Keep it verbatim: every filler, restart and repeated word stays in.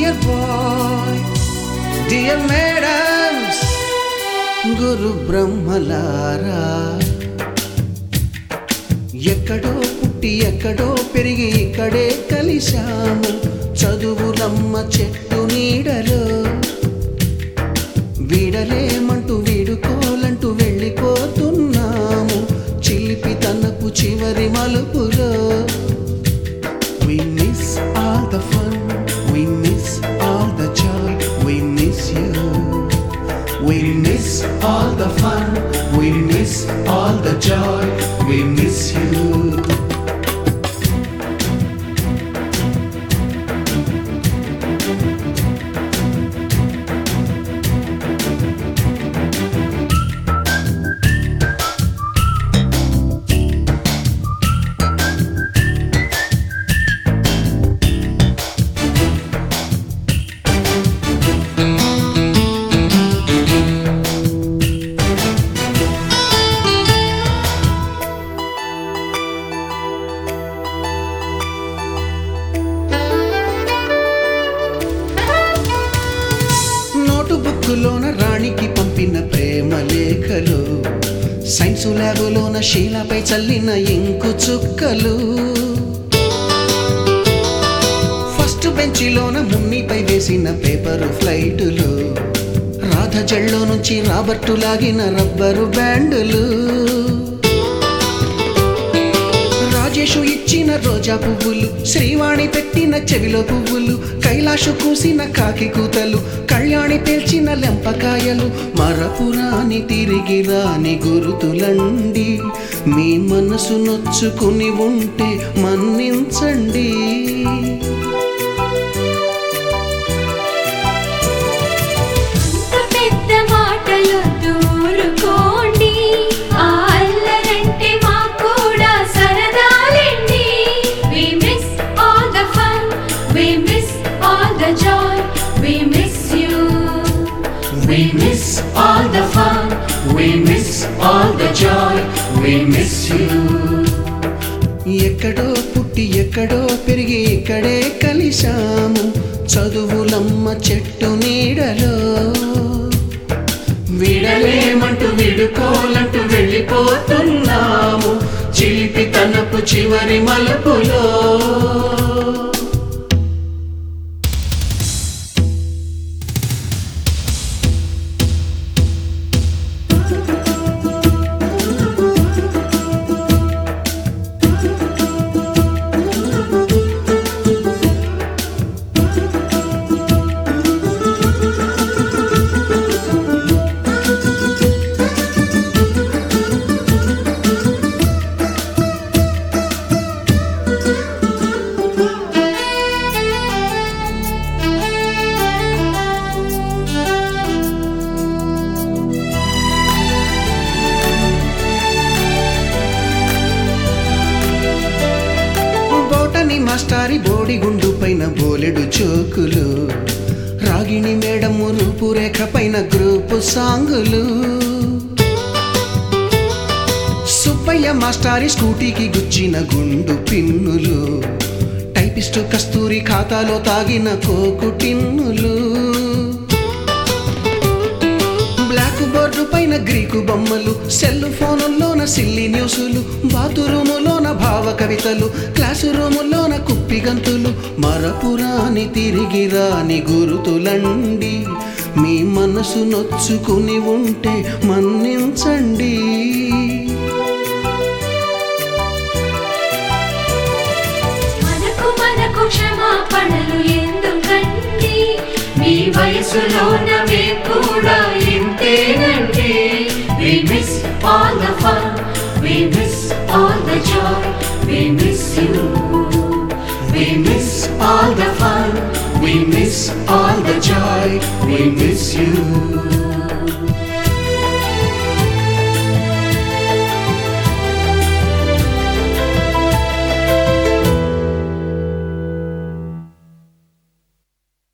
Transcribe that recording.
dear boy, dear madams, గురు బ్రహ్మలారా, ఎక్కడో పుట్టి ఎక్కడో పెరిగి ఇక్కడే కలిశాము చదువులమ్మ చెట్టు నీడలో. వీడలేమంటూ వీడుకోలంటూ వెళ్ళిపోతున్నాము చిలిపి తనపు చివరి మలుపులో. We miss all the fun, we miss all the joy, we miss you. We miss all the fun, we miss all the joy, we miss you. బుక్కులోన రాణికి పంపిన ప్రేమ లేఖలు, సైన్సు ల్యాబులోన శీలపై చల్లిన ఇంకు చుక్కలు, ఫస్ట్ బెంచిలోన మున్నిపై వేసిన పేపరు ఫ్లైటులు, రాధ జల్లో నుంచి రాబర్టు లాగిన rubber బ్యాండులు, Rajesh ఇచ్చిన రోజా పువ్వులు, శ్రీవాణి పెట్టిన చెవిలో పువ్వులు, కైలాషు కూసిన కాకి కూతలు, కళ్యాణి పేల్చిన లెంపకాయలు, మరపురాని తిరిగి రాని గురుతులండి. మీ మనసు నొచ్చుకుని ఉంటే మన్నించండి. We miss all the fun, we miss all the joy, we miss you. ఎక్కడో పుట్టి ఎక్కడో పెరిగి ఇక్కడే కలిశాము చదువులమ్మ చెట్టు నీడలో. వీడలేమంటూ వీడుకోలంటూ వెళ్ళిపోతున్నాము చిలిపి తనపు చివరి మలుపులో. మాస్టారి బోడిగుండు పైన బోలెడు చోకులు, రాగిణి మేడము రూపురేఖ పైన గ్రూపు సాంగులు, సుబ్బయ్య మాస్టారి స్కూటీకి గుచ్చిన గుండు పిన్నులు, టైపిస్టు కస్తూరి ఖాతాలో తాగిన కోకు టిన్నులు, బ్లాక్ బోర్డు పైన గ్రీకు బొమ్మలు, సెల్ ఫోనుల్లోన సిల్లి న్యూసులు, బాతురూములోన భావ కవితలు, క్లాసు రూములోన కుప్పి గంతులు, మరపురాని తిరిగి రాని గురుతులండి. మీ మనసు నొచ్చుకుని ఉంటే మన్నించండి. మనకు మనకు క్షమాపణలు ఎందుకండి, మీ వయసులోన మేము కూడా ఇంతేనండి. We miss all the fun, we miss all the joy, we miss you. We miss all the fun, we miss all the joy, we miss you.